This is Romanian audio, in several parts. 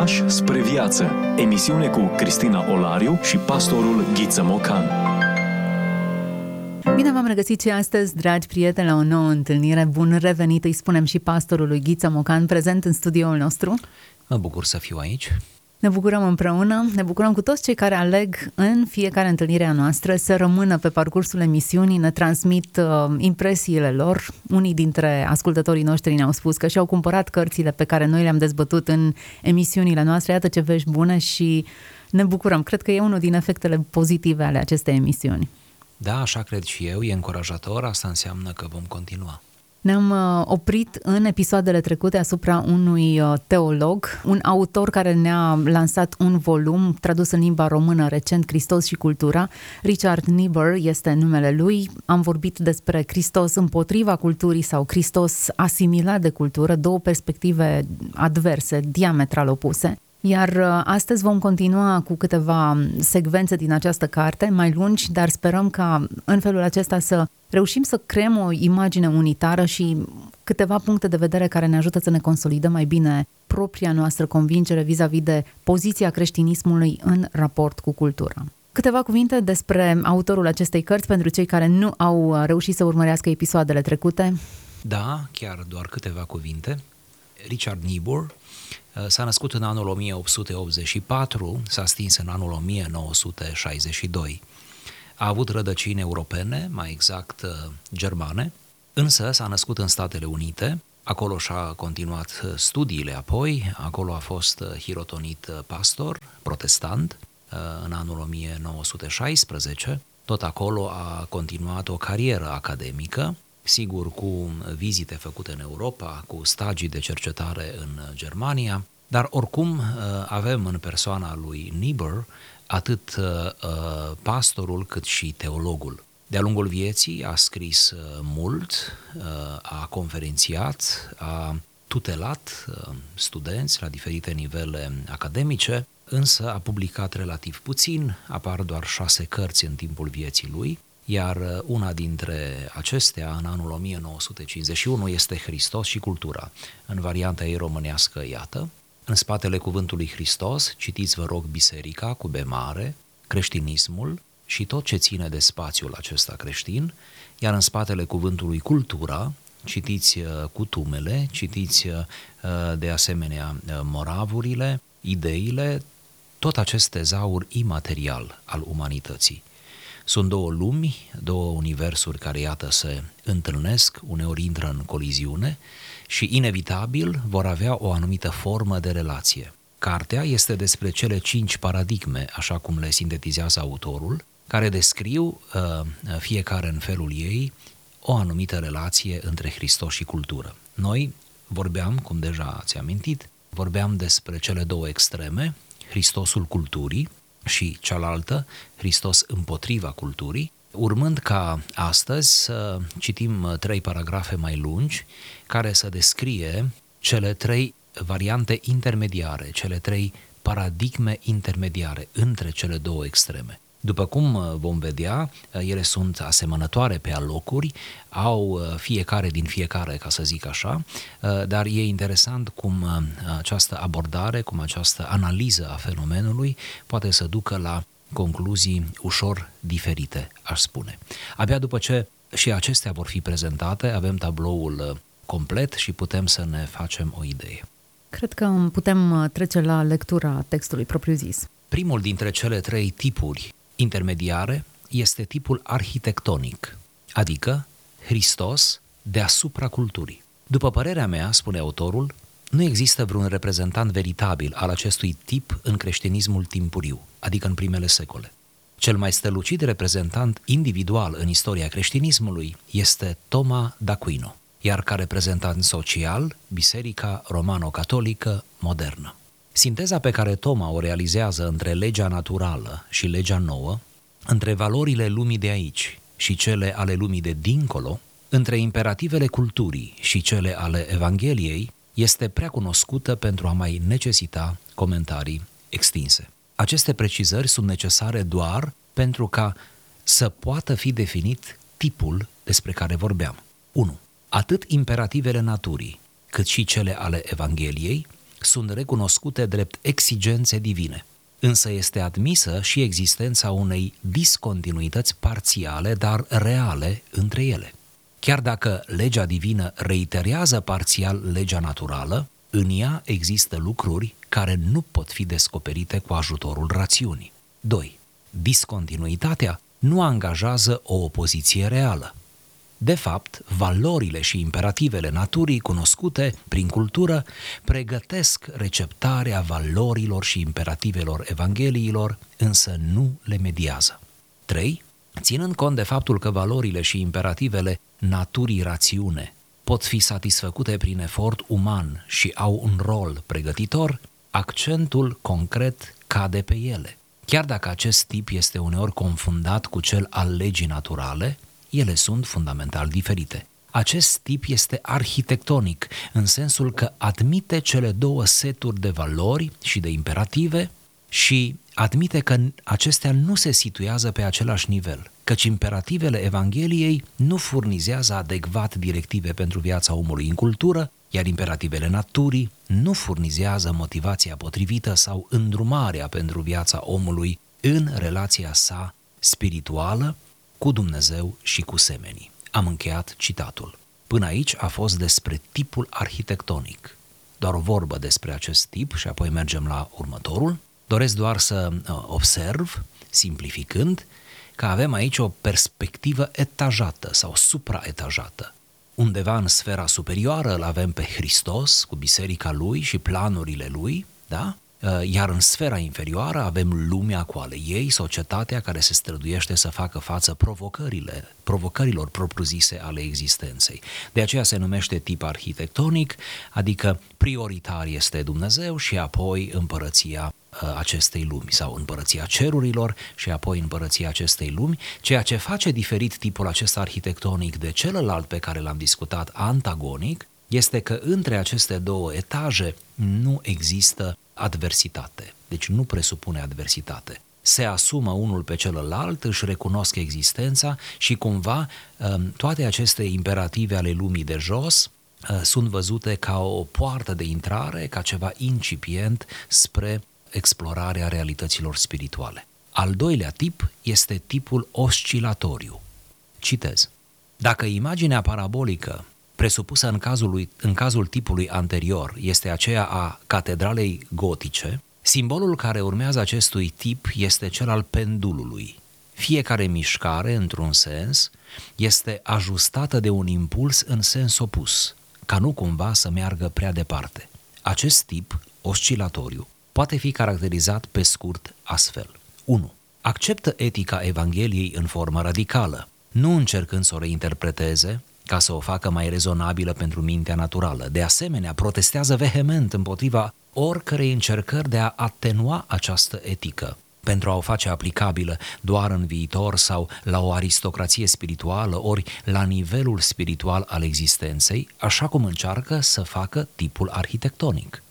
Pași spre viață. Emisiune cu Cristina Olariu și pastorul Ghiță Mocan. Bine v-am regăsit și astăzi, dragi prieteni, la o nouă întâlnire. Bun revenit, îi spunem și pastorului Ghiță Mocan, prezent în studioul nostru. Mă bucur să fiu aici. Ne bucurăm împreună, ne bucurăm cu toți cei care aleg în fiecare întâlnire a noastră să rămână pe parcursul emisiunii, ne transmit impresiile lor. Unii dintre ascultătorii noștri ne-au spus că și-au cumpărat cărțile pe care noi le-am dezbătut în emisiunile noastre. Iată ce vești bune și ne bucurăm. Cred că e unul din efectele pozitive ale acestei emisiuni. Da, așa cred și eu, e încurajator, asta înseamnă că vom continua. Ne-am oprit în episoadele trecute asupra unui teolog, un autor care ne-a lansat un volum tradus în limba română recent, Hristos și cultura. Richard Niebuhr este numele lui. Am vorbit despre Hristos împotriva culturii sau Hristos asimilat de cultură, două perspective adverse, diametral opuse. Iar astăzi vom continua cu câteva secvențe din această carte, mai lungi, dar sperăm ca în felul acesta să reușim să creăm o imagine unitară și câteva puncte de vedere care ne ajută să ne consolidăm mai bine propria noastră convingere vis-a-vis de poziția creștinismului în raport cu cultura. Câteva cuvinte despre autorul acestei cărți pentru cei care nu au reușit să urmărească episoadele trecute. Da, chiar doar câteva cuvinte. Richard Niebuhr s-a născut în anul 1884, s-a stins în anul 1962. A avut rădăcini europene, mai exact germane, însă s-a născut în Statele Unite, acolo și-a continuat studiile apoi, acolo a fost hirotonit pastor, protestant, în anul 1916, tot acolo a continuat o carieră academică, sigur cu vizite făcute în Europa, cu stagii de cercetare în Germania, dar oricum avem în persoana lui Niebuhr atât pastorul cât și teologul. De-a lungul vieții a scris mult, a conferențiat, a tutelat studenți la diferite nivele academice, însă a publicat relativ puțin, apar doar 6 cărți în timpul vieții lui, iar una dintre acestea, în anul 1951, este Hristos și cultura. În varianta ei românească, iată, în spatele cuvântului Hristos, citiți, vă rog, biserica cu B mare, creștinismul și tot ce ține de spațiul acesta creștin, iar în spatele cuvântului cultura, citiți cutumele, citiți de asemenea moravurile, ideile, tot acest tezaur imaterial al umanității. Sunt două lumi, două universuri care, iată, se întâlnesc, uneori intră în coliziune și, inevitabil, vor avea o anumită formă de relație. Cartea este despre cele 5 paradigme, așa cum le sintetizează autorul, care descriu, fiecare în felul ei, o anumită relație între Hristos și cultură. Noi vorbeam, cum deja ați amintit, vorbeam despre cele două extreme, Hristosul culturii, și cealaltă, Hristos împotriva culturii, urmând ca astăzi să citim 3 paragrafe mai lungi care să descrie cele 3 variante intermediare, cele 3 paradigme intermediare între cele două extreme. După cum vom vedea, ele sunt asemănătoare pe alocuri, au fiecare din fiecare, ca să zic așa, dar e interesant cum această abordare, cum această analiză a fenomenului poate să ducă la concluzii ușor diferite, aș spune. Abia după ce și acestea vor fi prezentate, avem tabloul complet și putem să ne facem o idee. Cred că putem trece la lectura textului propriu-zis. Primul dintre cele 3 tipuri intermediare este tipul arhitectonic, adică Hristos deasupra culturii. După părerea mea, spune autorul, nu există vreun reprezentant veritabil al acestui tip în creștinismul timpuriu, adică în primele secole. Cel mai strălucit reprezentant individual în istoria creștinismului este Toma d'Aquino, iar ca reprezentant social, Biserica Romano-Catolică modernă. Sinteza pe care Toma o realizează între legea naturală și legea nouă, între valorile lumii de aici și cele ale lumii de dincolo, între imperativele culturii și cele ale Evangheliei, este prea cunoscută pentru a mai necesita comentarii extinse. Aceste precizări sunt necesare doar pentru ca să poată fi definit tipul despre care vorbeam. 1. Atât imperativele naturii, cât și cele ale Evangheliei sunt recunoscute drept exigențe divine. Însă este admisă și existența unei discontinuități parțiale, dar reale între ele. Chiar dacă legea divină reiterează parțial legea naturală, în ea există lucruri care nu pot fi descoperite cu ajutorul rațiunii. 2. Discontinuitatea nu angajează o opoziție reală. De fapt, valorile și imperativele naturii cunoscute prin cultură pregătesc receptarea valorilor și imperativelor evangheliilor, însă nu le mediază. 3. Ținând cont de faptul că valorile și imperativele naturii rațiune pot fi satisfăcute prin efort uman și au un rol pregătitor, accentul concret cade pe ele. Chiar dacă acest tip este uneori confundat cu cel al legii naturale, ele sunt fundamental diferite. Acest tip este arhitectonic, în sensul că admite cele două seturi de valori și de imperative și admite că acestea nu se situează pe același nivel, căci imperativele Evangheliei nu furnizează adecvat directive pentru viața omului în cultură, iar imperativele naturii nu furnizează motivația potrivită sau îndrumarea pentru viața omului în relația sa spirituală cu Dumnezeu și cu semenii. Am încheiat citatul. Până aici a fost despre tipul arhitectonic. Doar o vorbă despre acest tip și apoi mergem la următorul. Doresc doar să observ, simplificând, că avem aici o perspectivă etajată sau supraetajată. Undeva în sfera superioară îl avem pe Hristos cu biserica lui și planurile lui, da? Iar în sfera inferioară avem lumea cu ale ei, societatea care se străduiește să facă față provocărilor propriu-zise ale existenței. De aceea se numește tip arhitectonic, adică prioritar este Dumnezeu și apoi împărăția acestei lumi sau împărăția cerurilor și apoi împărăția acestei lumi, ceea ce face diferit tipul acesta arhitectonic de celălalt pe care l-am discutat antagonic, este că între aceste două etaje nu există adversitate, deci nu presupune adversitate. Se asumă unul pe celălalt, își recunosc existența și cumva toate aceste imperative ale lumii de jos sunt văzute ca o poartă de intrare, ca ceva incipient spre explorarea realităților spirituale. Al doilea tip este tipul oscilatoriu. Citez. Dacă imaginea parabolică presupusă în cazul tipului anterior este aceea a catedralei gotice, simbolul care urmează acestui tip este cel al pendulului. Fiecare mișcare, într-un sens, este ajustată de un impuls în sens opus, ca nu cumva să meargă prea departe. Acest tip, oscilatoriu, poate fi caracterizat pe scurt astfel. 1. Acceptă etica Evangheliei în formă radicală, nu încercând să o reinterpreteze, ca să o facă mai rezonabilă pentru mintea naturală. De asemenea, protestează vehement împotriva oricărei încercări de a atenua această etică, pentru a o face aplicabilă doar în viitor sau la o aristocrație spirituală, ori la nivelul spiritual al existenței, așa cum încearcă să facă tipul arhitectonic.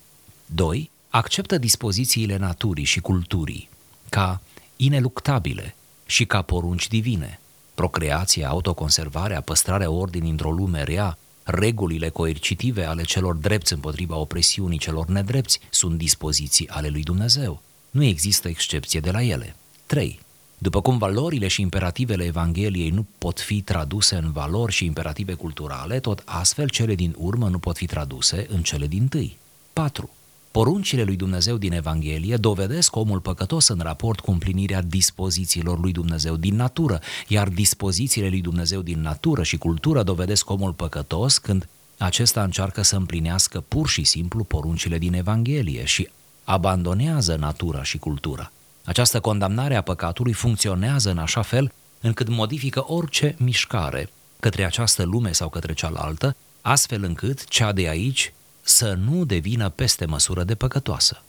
2. Acceptă dispozițiile naturii și culturii ca ineluctabile și ca porunci divine. Procreația, autoconservarea, păstrarea ordinii într-o lume rea, regulile coercitive ale celor drepți împotriva opresiunii celor nedrepți sunt dispoziții ale lui Dumnezeu. Nu există excepție de la ele. 3. După cum valorile și imperativele Evangheliei nu pot fi traduse în valori și imperative culturale, tot astfel cele din urmă nu pot fi traduse în cele dintâi. 4. Poruncile lui Dumnezeu din Evanghelie dovedesc omul păcătos în raport cu împlinirea dispozițiilor lui Dumnezeu din natură, iar dispozițiile lui Dumnezeu din natură și cultură dovedesc omul păcătos când acesta încearcă să împlinească pur și simplu poruncile din Evanghelie și abandonează natura și cultura. Această condamnare a păcatului funcționează în așa fel încât modifică orice mișcare către această lume sau către cealaltă, astfel încât cea de aici să nu devină peste măsură de păcătoasă.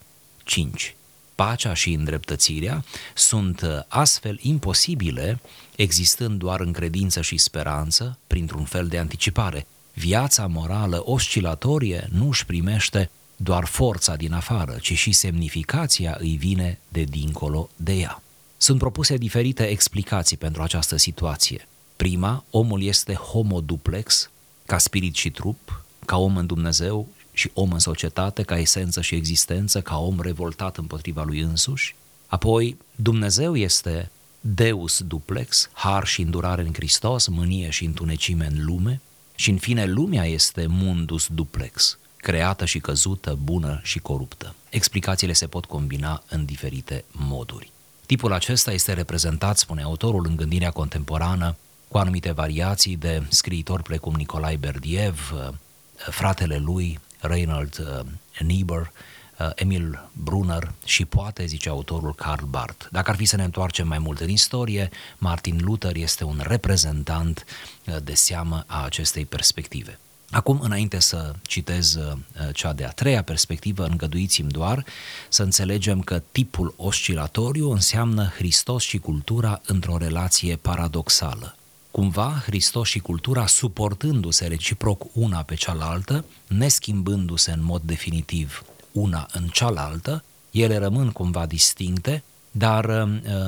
5. Pacea și îndreptățirea sunt astfel imposibile, existând doar în credință și speranță, printr-un fel de anticipare. Viața morală oscilatorie nu își primește doar forța din afară, ci și semnificația îi vine de dincolo de ea. Sunt propuse diferite explicații pentru această situație. Prima, omul este homo duplex, ca spirit și trup, ca om în Dumnezeu și om în societate, ca esență și existență, ca om revoltat împotriva lui însuși. Apoi, Dumnezeu este Deus duplex, har și îndurare în Hristos, mânie și întunecime în lume. Și în fine, lumea este mundus duplex, creată și căzută, bună și coruptă. Explicațiile se pot combina în diferite moduri. Tipul acesta este reprezentat, spune autorul, în gândirea contemporană, cu anumite variații de scriitori precum Nicolae Berdiev, fratele lui, Reinhold Niebuhr, Emil Brunner și poate, zice autorul, Karl Barth. Dacă ar fi să ne întoarcem mai mult în istorie, Martin Luther este un reprezentant de seamă a acestei perspective. Acum, înainte să citez cea de-a treia perspectivă, îngăduiți-mi doar să înțelegem că tipul oscilatoriu înseamnă Hristos și cultura într-o relație paradoxală. Cumva, Hristos și cultura suportându-se reciproc una pe cealaltă, neschimbându-se în mod definitiv una în cealaltă, ele rămân cumva distincte, dar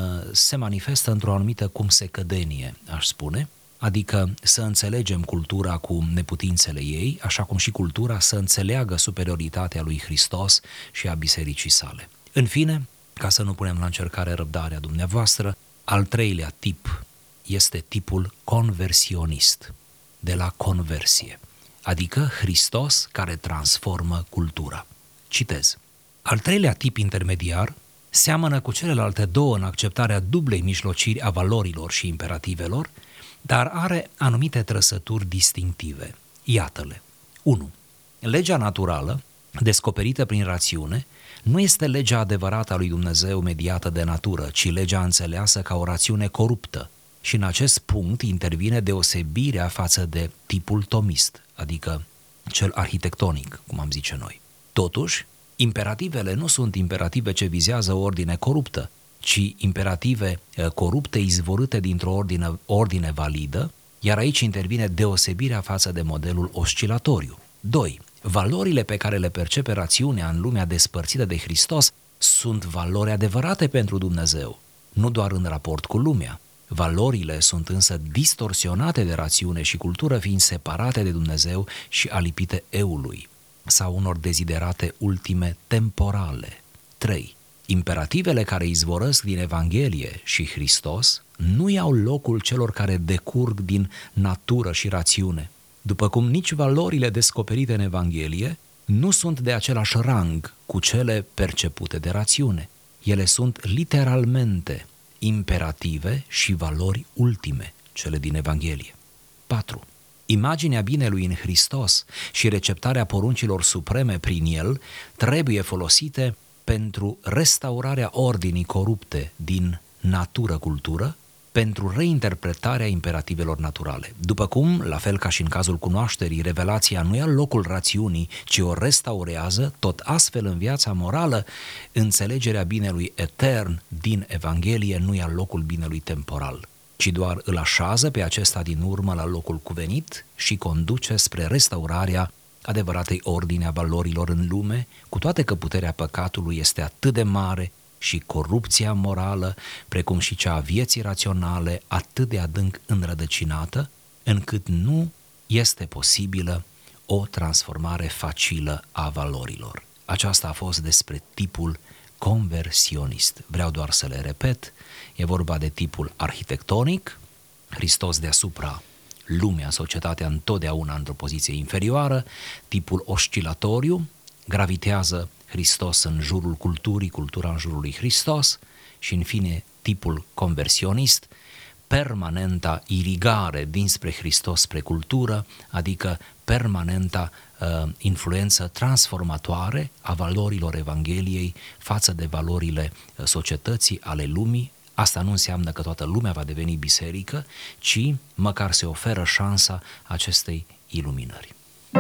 se manifestă într-o anumită cumsecădenie, aș spune, adică să înțelegem cultura cu neputințele ei, așa cum și cultura să înțeleagă superioritatea lui Hristos și a bisericii sale. În fine, ca să nu punem la încercare răbdarea dumneavoastră, al treilea tip este tipul conversionist, de la conversie, adică Hristos care transformă cultura. Citez. Al treilea tip intermediar seamănă cu celelalte două în acceptarea dublei mijlociri a valorilor și imperativelor, dar are anumite trăsături distinctive. Iată-le. 1. Legea naturală, descoperită prin rațiune, nu este legea adevărată a lui Dumnezeu mediată de natură, ci legea înțeleasă ca o rațiune coruptă. Și în acest punct intervine deosebirea față de tipul tomist, adică cel arhitectonic, cum am zice noi. Totuși, imperativele nu sunt imperative ce vizează o ordine coruptă, ci imperative corupte izvorâte dintr-o ordine validă, iar aici intervine deosebirea față de modelul oscilatoriu. 2. Valorile pe care le percepe rațiunea în lumea despărțită de Hristos sunt valori adevărate pentru Dumnezeu, nu doar în raport cu lumea. Valorile sunt însă distorsionate de rațiune și cultură, fiind separate de Dumnezeu și alipite eului sau unor deziderate ultime temporale. 3. Imperativele care izvorăsc din Evanghelie și Hristos nu iau locul celor care decurg din natură și rațiune, după cum nici valorile descoperite în Evanghelie nu sunt de același rang cu cele percepute de rațiune. Ele sunt literalmente imperative și valori ultime, cele din Evanghelie. 4. Imaginea binelui în Hristos și receptarea poruncilor supreme prin el trebuie folosite pentru restaurarea ordinii corupte din natură-cultură, pentru reinterpretarea imperativelor naturale. După cum, la fel ca și în cazul cunoașterii, revelația nu ia locul rațiunii, ci o restaurează, tot astfel în viața morală, înțelegerea binelui etern din Evanghelie nu ia locul binelui temporal, ci doar îl așează pe acesta din urmă la locul cuvenit și conduce spre restaurarea adevăratei ordine a valorilor în lume, cu toate că puterea păcatului este atât de mare și corupția morală, precum și cea a vieții raționale, atât de adânc înrădăcinată, încât nu este posibilă o transformare facilă a valorilor. Aceasta a fost despre tipul conversionist. Vreau doar să le repet, e vorba de tipul arhitectonic, Hristos deasupra, lumea, societatea întotdeauna într-o poziție inferioară, tipul oscilatoriu, gravitează Hristos în jurul culturii, cultura în jurul lui Hristos și, în fine, tipul conversionist, permanenta irigare dinspre Hristos spre cultură, adică permanenta influență transformatoare a valorilor Evangheliei față de valorile societății, ale lumii. Asta nu înseamnă că toată lumea va deveni biserică, ci măcar se oferă șansa acestei iluminări.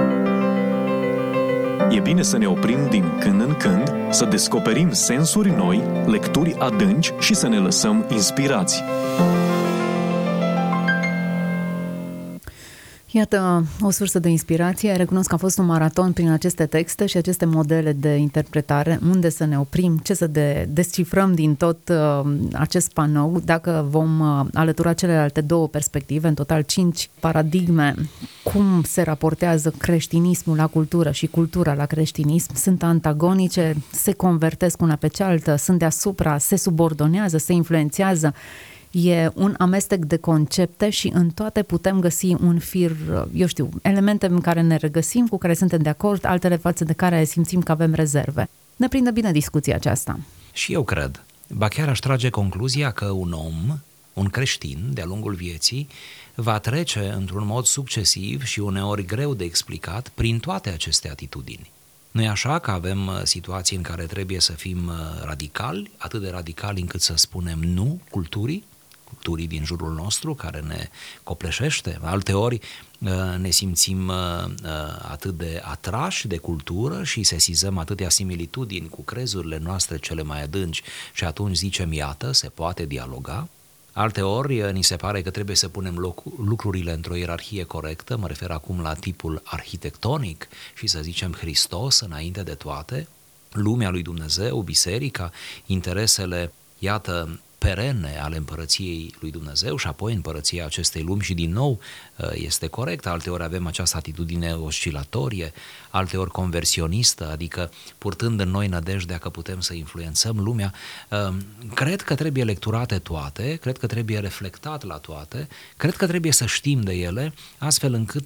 E bine să ne oprim din când în când, să descoperim sensuri noi, lecturi adânci și să ne lăsăm inspirați. Iată, o sursă de inspirație. Recunosc că a fost un maraton prin aceste texte și aceste modele de interpretare, unde să ne oprim, ce să descifrăm din tot acest panou, dacă vom alătura celelalte două perspective, în total 5 paradigme, cum se raportează creștinismul la cultură și cultura la creștinism, sunt antagonice, se convertesc una pe cealaltă, sunt deasupra, se subordonează, se influențează. E un amestec de concepte și în toate putem găsi un fir, elemente în care ne regăsim, cu care suntem de acord, altele față de care simțim că avem rezerve. Ne prinde bine discuția aceasta. Și eu cred. Ba chiar aș trage concluzia că un om, un creștin, de-a lungul vieții, va trece într-un mod succesiv și uneori greu de explicat prin toate aceste atitudini. Nu-i așa că avem situații în care trebuie să fim radicali, atât de radicali încât să spunem nu culturii din jurul nostru, care ne copleșește. Alteori ne simțim atât de atrași de cultură și sesizăm atâtea similitudini cu crezurile noastre cele mai adânci și atunci zicem, iată, se poate dialoga. Alteori ni se pare că trebuie să punem lucrurile într-o ierarhie corectă, mă refer acum la tipul arhitectonic și să zicem Hristos înainte de toate, lumea lui Dumnezeu, biserica, interesele, iată, perene ale împărăției lui Dumnezeu și apoi împărăția acestei lumi și din nou este corect, alteori avem această atitudine oscilatorie, alteori conversionistă, adică purtând în noi nădejdea că putem să influențăm lumea. Cred că trebuie lecturate toate, cred că trebuie reflectat la toate, cred că trebuie să știm de ele, astfel încât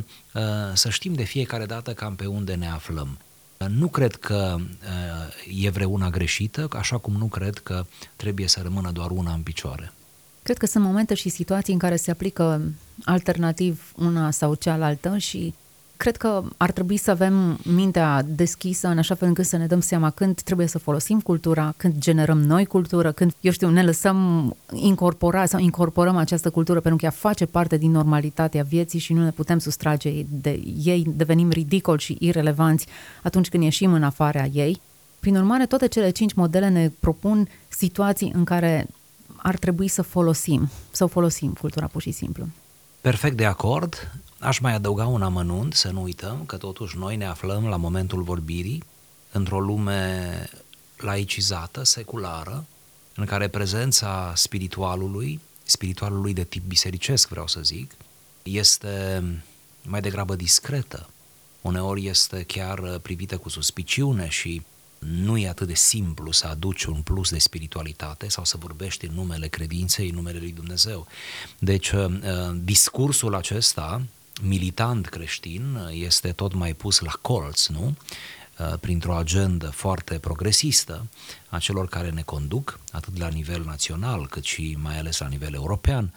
să știm de fiecare dată cam pe unde ne aflăm. Nu cred că e vreuna greșită, așa cum nu cred că trebuie să rămână doar una în picioare. Cred că sunt momente și situații în care se aplică alternativ una sau cealaltă și cred că ar trebui să avem mintea deschisă în așa fel încât să ne dăm seama când trebuie să folosim cultura, când generăm noi cultură, când, ne lăsăm incorporăm această cultură pentru că ea face parte din normalitatea vieții și nu ne putem sustrage de ei, devenim ridicoli și irelevanți atunci când ieșim în afara ei. Prin urmare, toate cele 5 modele ne propun situații în care ar trebui să folosim cultura pur și simplu. Perfect de acord. Aș mai adăuga un amănunt, să nu uităm că totuși noi ne aflăm la momentul vorbirii într-o lume laicizată, seculară, în care prezența spiritualului de tip bisericesc, vreau să zic, este mai degrabă discretă. Uneori este chiar privită cu suspiciune și nu e atât de simplu să aduci un plus de spiritualitate sau să vorbești în numele credinței, în numele lui Dumnezeu. Deci, discursul acesta militant creștin este tot mai pus la colț, nu? Printr-o agendă foarte progresistă a celor care ne conduc, atât la nivel național, cât și mai ales la nivel european.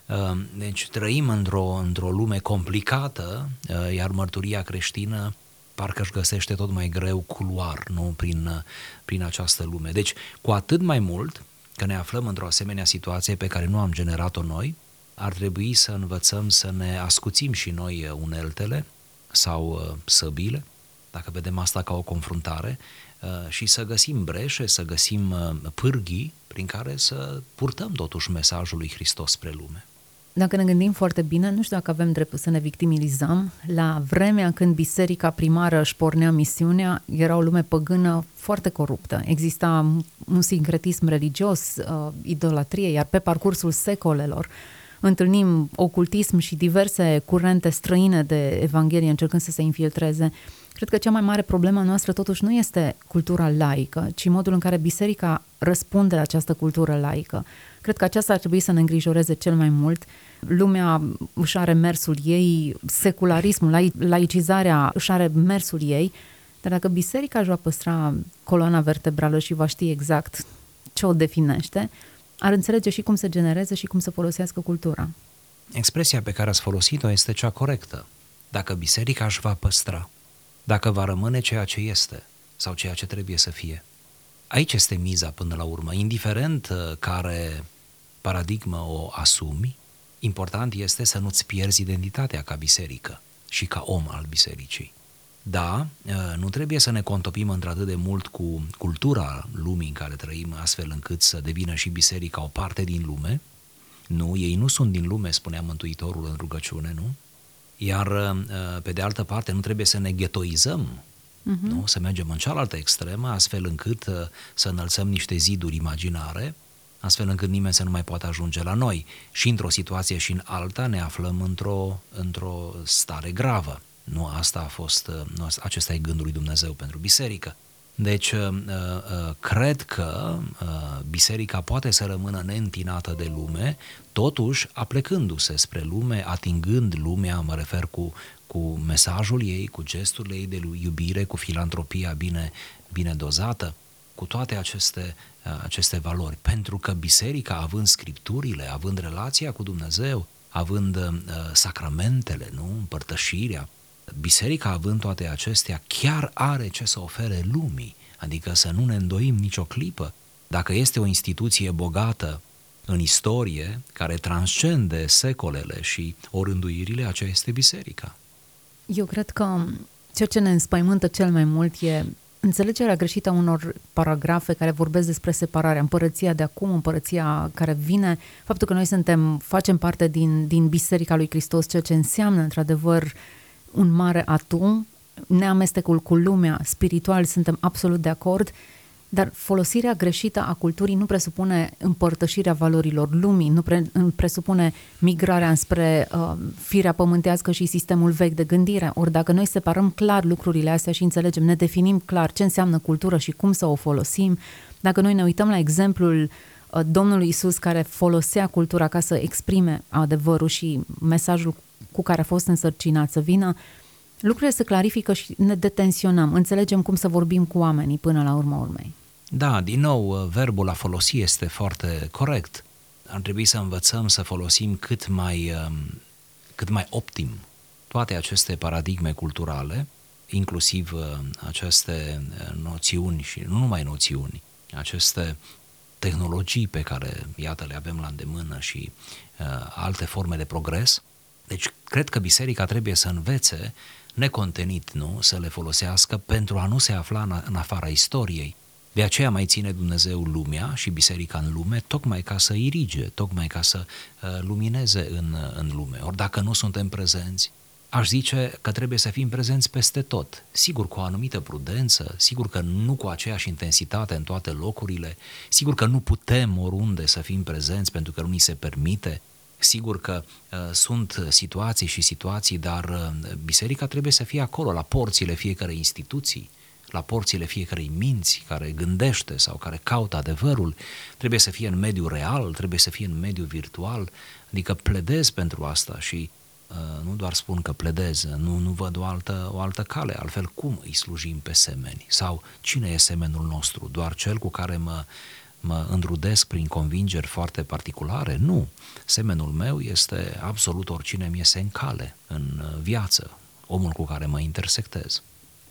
Deci trăim într-o lume complicată, iar mărturia creștină parcă își găsește tot mai greu culoar, nu? Prin această lume. Deci, cu atât mai mult că ne aflăm într-o asemenea situație pe care nu am generat-o noi, ar trebui să învățăm să ne ascuțim și noi uneltele sau săbile, dacă vedem asta ca o confruntare, și să găsim breșe, să găsim pârghii prin care să purtăm totuși mesajul lui Hristos spre lume. Dacă ne gândim foarte bine, nu știu dacă avem dreptul să ne victimizăm. La vremea când biserica primară își pornea misiunea, era o lume păgână foarte coruptă. Exista un sincretism religios, idolatrie, iar pe parcursul secolelor întâlnim ocultism și diverse curente străine de Evanghelie încercând să se infiltreze. Cred că cea mai mare problemă noastră totuși nu este cultura laică, ci modul în care biserica răspunde la această cultură laică. Cred că aceasta ar trebui să ne îngrijoreze cel mai mult. Lumea își are mersul ei, secularismul, laicizarea își are mersul ei, dar dacă biserica își va păstra coloana vertebrală și va ști exact ce o definește, ar înțelege și cum să genereze și cum să folosească cultura. Expresia pe care ați folosit-o este cea corectă. Dacă biserica își va păstra, dacă va rămâne ceea ce este sau ceea ce trebuie să fie. Aici este miza până la urmă. Indiferent care paradigmă o asumi, important este să nu-ți pierzi identitatea ca biserică și ca om al bisericii. Da, nu trebuie să ne contopim într-atât de mult cu cultura lumii în care trăim, astfel încât să devină și biserica o parte din lume. Nu, ei nu sunt din lume, spunea Mântuitorul în rugăciune, nu? Iar pe de altă parte nu trebuie să ne ghetoizăm, nu? Să mergem în cealaltă extremă, astfel încât să înălțăm niște ziduri imaginare, astfel încât nimeni să nu mai poată ajunge la noi. Și într-o situație și în alta ne aflăm într-o stare gravă. Nu, asta a fost, acesta e gândul lui Dumnezeu pentru biserică. Deci, cred că biserica poate să rămână neîntinată de lume, totuși aplecându-se spre lume, atingând lumea, mă refer cu mesajul ei, cu gesturile ei de iubire, cu filantropia bine dozată, cu toate aceste valori. Pentru că biserica, având scripturile, având relația cu Dumnezeu, având sacramentele, nu? Împărtășirea, biserica, având toate acestea, chiar are ce să ofere lumii, adică să nu ne îndoim nicio clipă. Dacă este o instituție bogată în istorie, care transcende secolele și orânduirile, aceea este biserica. Eu cred că ceea ce ne înspăimântă cel mai mult e înțelegerea greșită a unor paragrafe care vorbesc despre separarea, împărăția de acum, împărăția care vine, faptul că noi facem parte din Biserica lui Hristos, ceea ce înseamnă într-adevăr un mare atu, neamestecul cu lumea, spiritual, suntem absolut de acord, dar folosirea greșită a culturii nu presupune împărtășirea valorilor lumii, nu presupune migrarea înspre firea pământească și sistemul vechi de gândire. Ori dacă noi separăm clar lucrurile astea și înțelegem, ne definim clar ce înseamnă cultură și cum să o folosim, dacă noi ne uităm la exemplul Domnului Iisus care folosea cultura ca să exprime adevărul și mesajul cu care a fost însărcinat să vină, lucrurile se clarifică și ne detensionăm, înțelegem cum să vorbim cu oamenii până la urma urmei. Da, din nou, verbul a folosi este foarte corect. Ar trebui să învățăm să folosim cât mai optim toate aceste paradigme culturale, inclusiv aceste noțiuni și nu numai noțiuni, aceste tehnologii pe care, iată, le avem la îndemână și alte forme de progres. Deci, cred că biserica trebuie să învețe necontenit, nu? Să le folosească pentru a nu se afla în afara istoriei. De aceea mai ține Dumnezeu lumea și biserica în lume, tocmai ca să irige, tocmai ca să lumineze în lume. Ori dacă nu suntem prezenți, aș zice că trebuie să fim prezenți peste tot. Sigur, cu o anumită prudență, sigur că nu cu aceeași intensitate în toate locurile, sigur că nu putem oriunde să fim prezenți pentru că nu ni se permite. Sigur că sunt situații, dar biserica trebuie să fie acolo, la porțile fiecărei instituții, la porțile fiecărei minți care gândește sau care caută adevărul, trebuie să fie în mediul real, trebuie să fie în mediul virtual, adică pledez pentru asta și nu doar spun că pledez, nu văd o altă cale, altfel cum îi slujim pe semeni? Sau cine e semenul nostru? Doar cel cu care mă înrudesc prin convingeri foarte particulare? Nu. Semenul meu este absolut oricine mi iese în cale, în viață, omul cu care mă intersectez.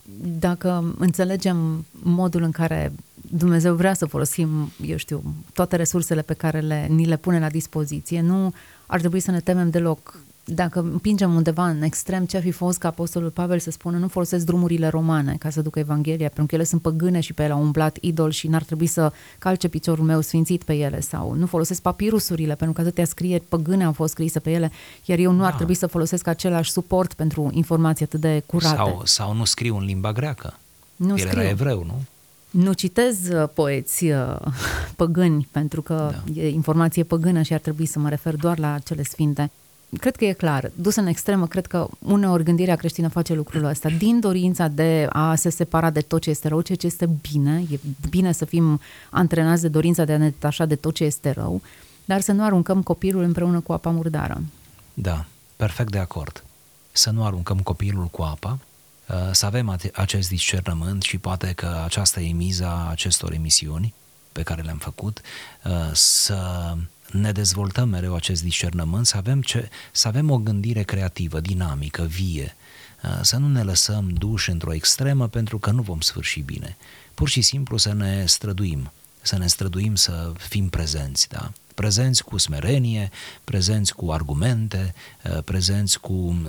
Dacă înțelegem modul în care Dumnezeu vrea să folosim, toate resursele pe care ni le pune la dispoziție, nu ar trebui să ne temem deloc. Dacă împingem undeva în extrem, ce-ar fi fost ca Apostolul Pavel să spună nu folosesc drumurile romane ca să ducă Evanghelia, pentru că ele sunt păgâne și pe ele au umblat idol și n-ar trebui să calce piciorul meu sfințit pe ele, sau nu folosesc papirusurile pentru că atâtea scrieri păgâne au fost scrise pe ele, iar eu nu ar trebui să folosesc același suport pentru informații atât de curate. Sau nu scriu în limba greacă. Nu El era evreu, nu? Nu citez poeți păgâni pentru că e informație păgână și ar trebui să mă refer doar la cele sfinte. Cred că e clar, dus în extremă, cred că uneori gândirea creștină face lucrul ăsta din dorința de a se separa de tot ce este rău, ceea ce este bine, e bine să fim antrenați de dorința de a ne detașa de tot ce este rău, dar să nu aruncăm copilul împreună cu apa murdară. Da, perfect de acord. Să nu aruncăm copilul cu apa, să avem acest discernământ și poate că aceasta e miza acestor emisiuni pe care le-am făcut, să ne dezvoltăm mereu acest discernământ, să avem o gândire creativă, dinamică, vie, să nu ne lăsăm duși într-o extremă pentru că nu vom sfârși bine. Pur și simplu să ne străduim să fim prezenți, da? Prezenți cu smerenie, prezenți cu argumente, prezenți cu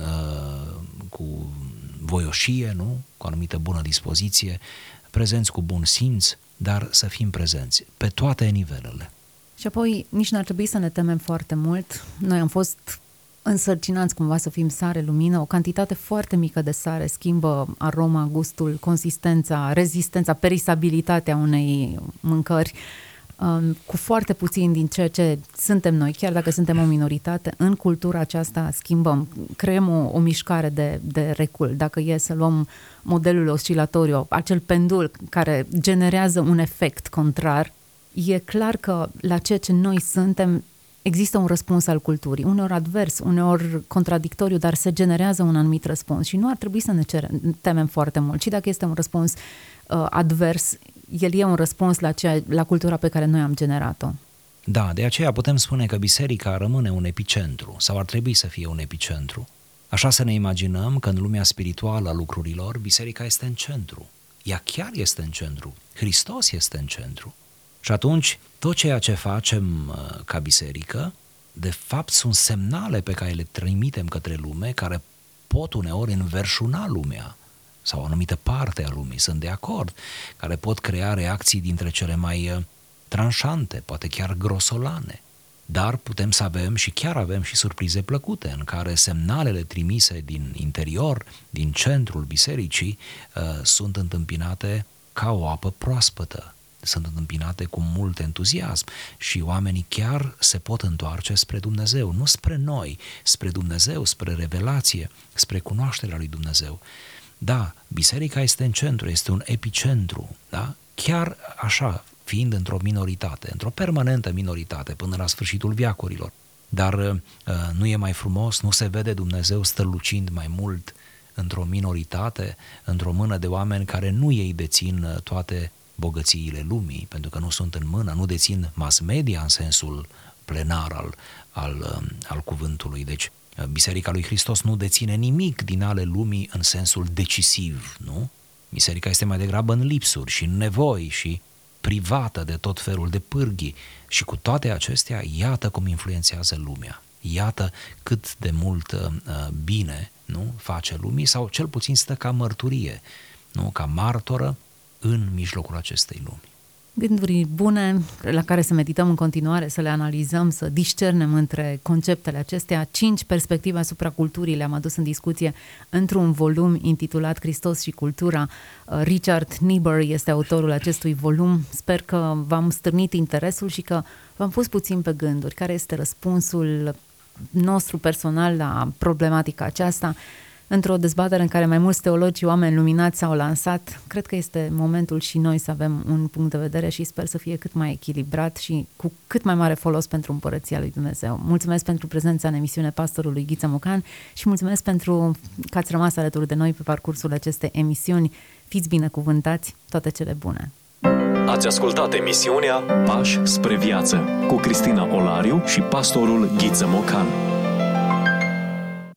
voioșie, nu? Cu anumită bună dispoziție, prezenți cu bun simț, dar să fim prezenți pe toate nivelele. Și apoi nici n-ar trebui să ne temem foarte mult. Noi am fost însărcinați cumva să fim sare, lumină. O cantitate foarte mică de sare schimbă aroma, gustul, consistența, rezistența, perisabilitatea unei mâncări. Cu foarte puțin din ceea ce suntem noi, chiar dacă suntem o minoritate, în cultura aceasta schimbăm, creăm o mișcare de recul. Dacă e să luăm modelul oscilatoriu, acel pendul care generează un efect contrar, e clar că la ceea ce noi suntem există un răspuns al culturii, uneori advers, uneori contradictoriu, dar se generează un anumit răspuns și nu ar trebui să ne temem foarte mult. Și dacă este un răspuns advers, el e un răspuns la cultura pe care noi am generat-o. Da, de aceea putem spune că biserica rămâne un epicentru, sau ar trebui să fie un epicentru. Așa să ne imaginăm că în lumea spirituală a lucrurilor, biserica este în centru. Ea chiar este în centru. Hristos este în centru. Și atunci, tot ceea ce facem ca biserică, de fapt sunt semnale pe care le trimitem către lume, care pot uneori înverșuna lumea sau o anumită parte a lumii, sunt de acord, care pot crea reacții dintre cele mai tranșante, poate chiar grosolane. Dar putem să avem și chiar avem și surprize plăcute în care semnalele trimise din interior, din centrul bisericii, sunt întâmpinate ca o apă proaspătă, sunt întâmpinate cu mult entuziasm și oamenii chiar se pot întoarce spre Dumnezeu, nu spre noi, spre Dumnezeu, spre revelație, spre cunoașterea lui Dumnezeu. Da, biserica este în centru, este un epicentru, da? Chiar așa, fiind într-o minoritate, într-o permanentă minoritate până la sfârșitul veacurilor. Dar nu e mai frumos, nu se vede Dumnezeu strălucind mai mult într-o minoritate, într-o mână de oameni care nu ei dețin toate bogățiile lumii, pentru că nu sunt în mână, nu dețin mass media în sensul plenar al cuvântului. Deci, Biserica lui Hristos nu deține nimic din ale lumii în sensul decisiv, nu? Biserica este mai degrabă în lipsuri și în nevoi și privată de tot felul de pârghii și cu toate acestea, iată cum influențează lumea. Iată cât de mult bine, nu, face lumii sau cel puțin stă ca mărturie, nu, ca martoră în mijlocul acestei lumi. Gânduri bune la care să medităm în continuare, să le analizăm, să discernem între conceptele acestea. 5 perspective asupra culturii le-am adus în discuție într-un volum intitulat Hristos și cultura. Richard Niebuhr este autorul acestui volum. Sper că v-am stârnit interesul și că v-am pus puțin pe gânduri. Care este răspunsul nostru personal la problematica aceasta? Într-o dezbatere în care mai mulți teologi și oameni luminați s-au lansat, cred că este momentul și noi să avem un punct de vedere și sper să fie cât mai echilibrat și cu cât mai mare folos pentru Împărăția lui Dumnezeu. Mulțumesc pentru prezența în emisiune pastorului Ghiță Mocan și mulțumesc pentru că ați rămas alături de noi pe parcursul acestei emisiuni. Fiți binecuvântați, toate cele bune! Ați ascultat emisiunea Pași spre viață cu Cristina Olariu și pastorul Ghiță Mocan.